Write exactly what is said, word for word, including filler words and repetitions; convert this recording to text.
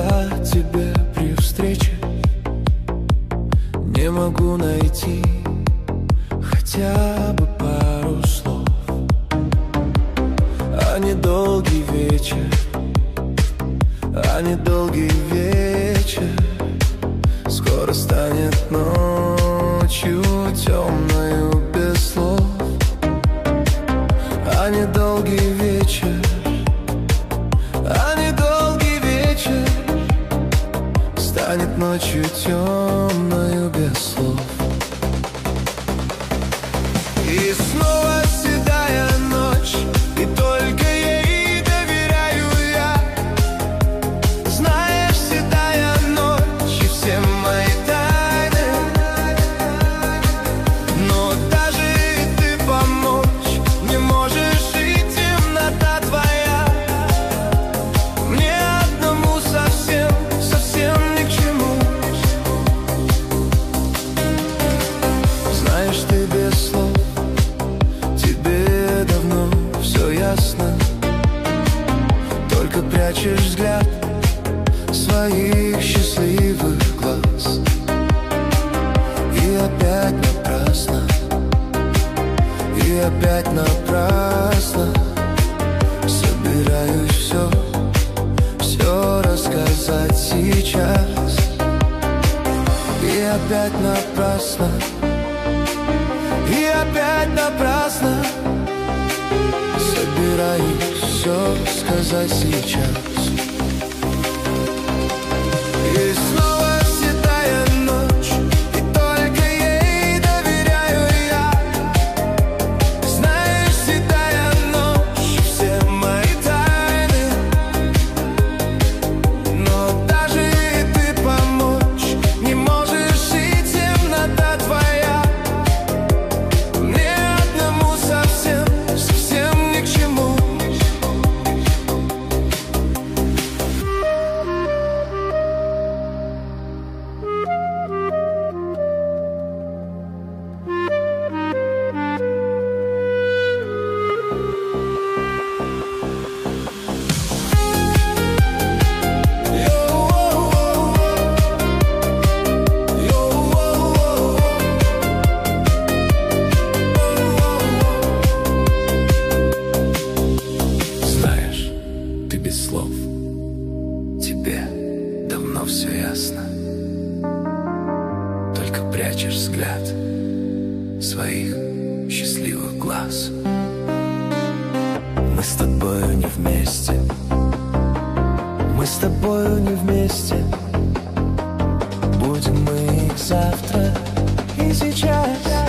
сказать тебе при встрече. Не могу найти хотя бы пару слов. А недолгий вечер, а недолгий вечер скоро станет ночью темною без слов. А недолгий вечер, а недолгий вечер станет ночью темною без слов. И снова седая ночь, и только ей доверяю я. Знаешь, седая ночь и все мои тайны, но даже и ты помочь не можешь, и темнота твоя мне одному совсем, совсем ни к чему. Знаешь, ты без слов, тебе давно все ясно, только прячешь взгляд своих счастливых глаз. И опять напрасно, и опять напрасно собираюсь все, все рассказать сейчас. И опять напрасно, и опять напрасно собираюсь все сказать сейчас. И снова седая ночь, и только ей доверяю я. Знаешь, седая ночь, все мои тайны, но даже и ты помочь не можешь, и темнота твоя мне одному совсем, совсем ни к чему. Знаешь, ты без слов, тебе давно все ясно, только прячешь взгляд своих счастливых глаз. Мы с тобою не вместе, мы с тобою не вместе, будем мы завтра и сейчас.